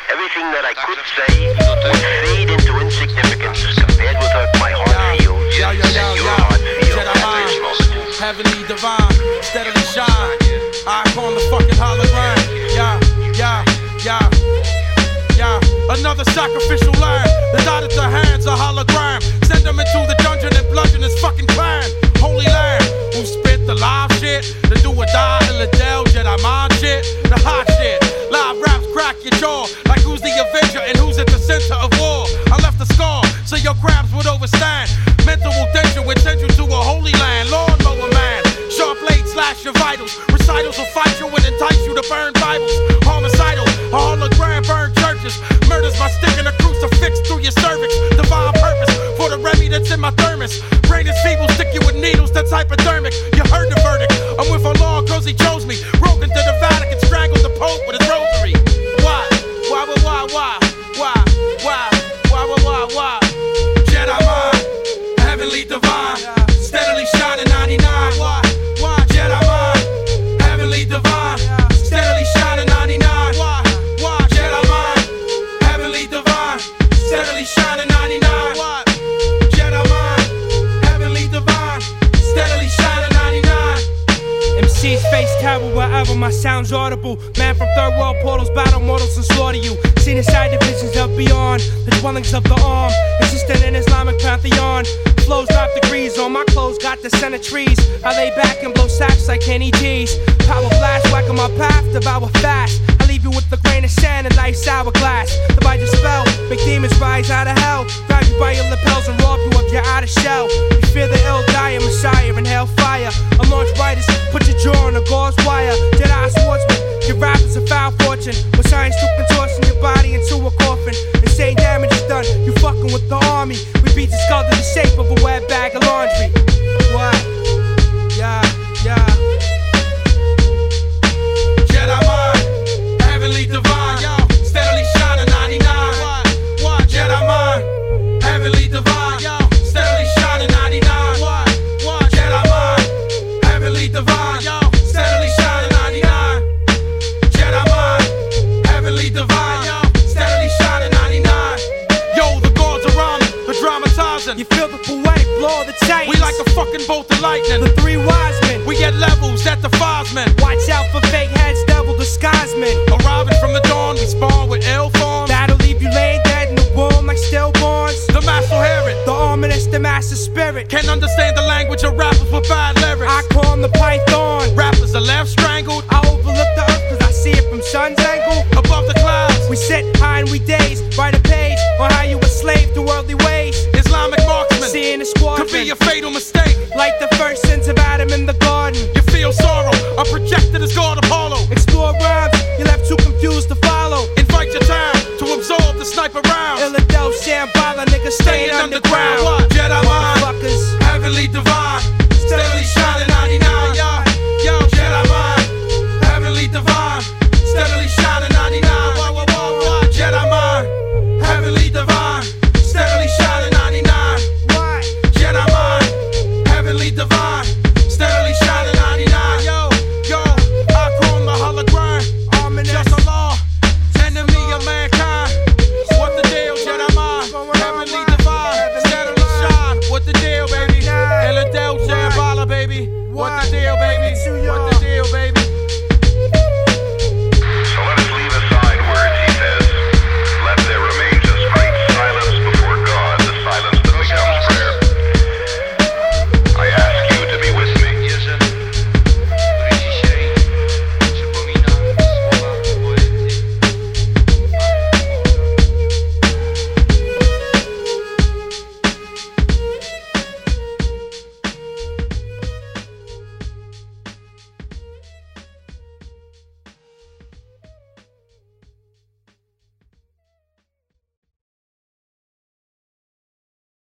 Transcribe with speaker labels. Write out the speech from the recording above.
Speaker 1: Everything that I could say would fade into insignificance compared with what my heart feels and your heart feels at this moment.
Speaker 2: Heavenly divine, steadily shine. Icon the fucking hologram. Another sacrificial lamb that died at the hands of hologram. Send him into the dungeon and bludgeon his fucking clan. Holy lamb, who spit the live shit, the do or die, Illadel, Jedi mind shit, the hot shit. Live raps crack your jaw like who's the Avenger and who's at the center of war. I left a scar so your crabs would overstand. Mental danger would send you to a holy land. Lawnmower man, sharp blade slash your vitals. Recitals will fight you and entice you to burn Bibles. Homicidal, a hologram burn churches. Murders by sticking a crucifix through your cervix. Divine purpose for the Remy that's in my thermos. Brain is feeble, stick you with needles that's hypodermic. You heard the verdict, I'm with Allah cause he chose me. Broke into the Vatican, strangled the Pope with his rosary. Why? Jedi mind, heavenly divine, steadily shining 99. Why? Jedi mind, heavenly divine, steadily shining 99. Why? Jedi mind, heavenly divine, steadily shining 99. Why? Jedi mind, heavenly divine, steadily shining 99.
Speaker 3: MCs face terror wherever my sound's audible. Man from third world portals, battle mortals and slaughter you. Seen inside divisions of beyond, the dwellings of the arm, existing in Islamic pantheon. Flows drop degrees on my clothes, got the center trees. I lay back and blow sacks like Kenny G's. Power flash, whack on my path, devour fast. I leave you with the grain of sand and life's hourglass. Divide your spell, make demons rise out of hell. Grab you by your lapels and rob you of your outer shell. You fear the ill die, a messiah in hellfire. I launch riders, put your jaw on a gauze wire. Jedi swordsman, your rap is a foul fortune. With science to contortion your body into a coffin. Insane damage is done, you fucking with the army. We beat the skull to the shape of a wet bag of laundry. What? Yeah.
Speaker 2: Jedi mind, heavenly divine, yo, steadily shining 99. What? Jedi mind, heavenly divine, yo, steadily shining 99. What? Jedi mind, heavenly divine, yo, steadily shining 99. Jedi mind, heavenly divine, yo, steadily shining 99. Yo, the gods are rhyming, the dramatizing.
Speaker 3: You feel the poetic blow of the titans.
Speaker 2: We like a fucking bolt of lightning.
Speaker 3: The three wise men.
Speaker 2: We get levels that defies men.
Speaker 3: Watch out for fake heads, devil disguisemen.
Speaker 2: Arriving from the dawn, we spawn with ill forms.
Speaker 3: That'll leave you laying dead in the womb like stillborns.
Speaker 2: The master Herod,
Speaker 3: the ominous, the master spirit.
Speaker 2: Can't understand the language of rappers with bad lyrics.
Speaker 3: I call him the python.
Speaker 2: Rappers are left strangled.
Speaker 3: I overlook the earth cause I see it from sun's angle.
Speaker 2: Above the clouds,
Speaker 3: we sit high and we daze. Write a page on how you a slave to worldly ways.
Speaker 2: Islamic marksman,
Speaker 3: seeing the squadron
Speaker 2: could be a fatal mistake.
Speaker 3: Like the first sins of Adam in the garden.
Speaker 2: You feel sorrow, are projected as God Apollo.
Speaker 3: Explore rhymes, you're left too confused to follow.
Speaker 2: Invite your time to absorb the sniper rounds.
Speaker 3: Illadel, Shambhala, niggas staying underground.